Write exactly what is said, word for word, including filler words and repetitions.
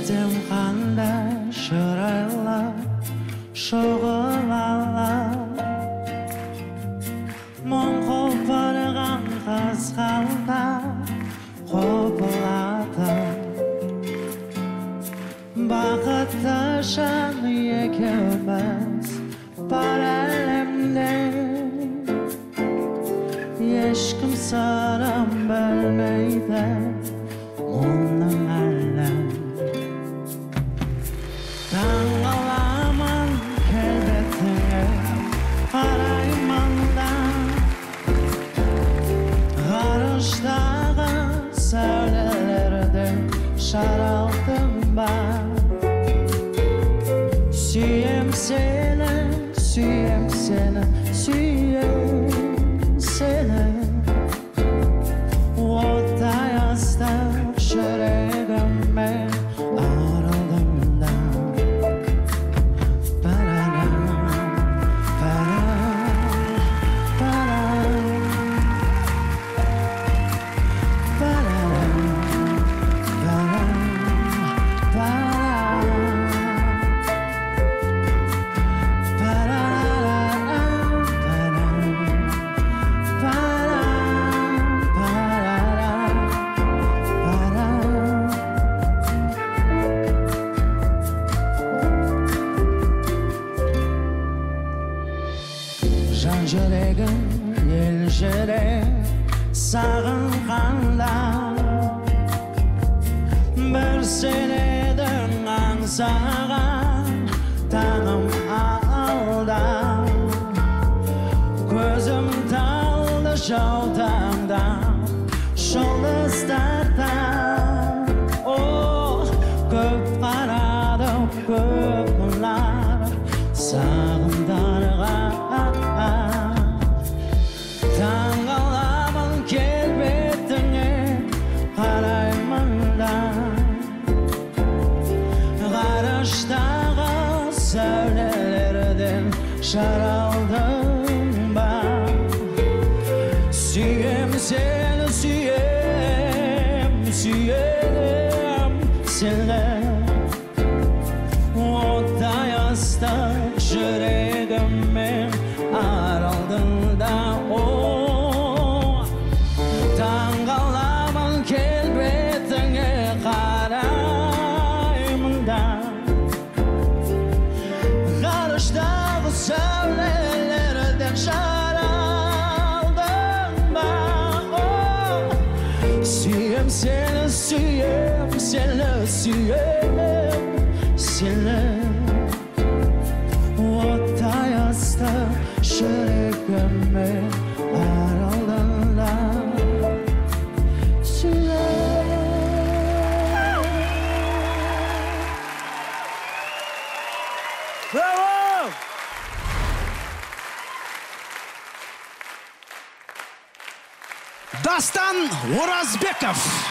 Сен қандай шырайлы шұғылалы мұң құлпырған қызғалда құбылады бақытты жан екеуміз бар әлемде ешкім сырын білмейді мұның әлем таңғаламын келбетіңе қараймын да ғарыштағы сәулелерді жаралдым ба сүйем сені сүйем сені сүйем сені оттай астап жүрегіме арылдым да парарам парарам парарам парарам жан жүрегім ел жүрек сағынғанда бір сенедің аңсаған таңым алда көзім талды жаутаңда жұлдыздарда о көп қарадым көп мұңлар сағымдарға таңғаламын келбетіңе қараймын да ғарыштағы сәулелерден жаралдым ба сүйем сені сүйем сүйем сені оттай ыстық жүрегіммен аралдың да о таңғаламын келбетіңе қараймын да ғарыштағы сәулелерден жаралдың ба о сүйем сені сүйем сені сүйем сені оттай ыстық жүрегіме аралдың да сүйем. Браво! Дастан Оразбеков.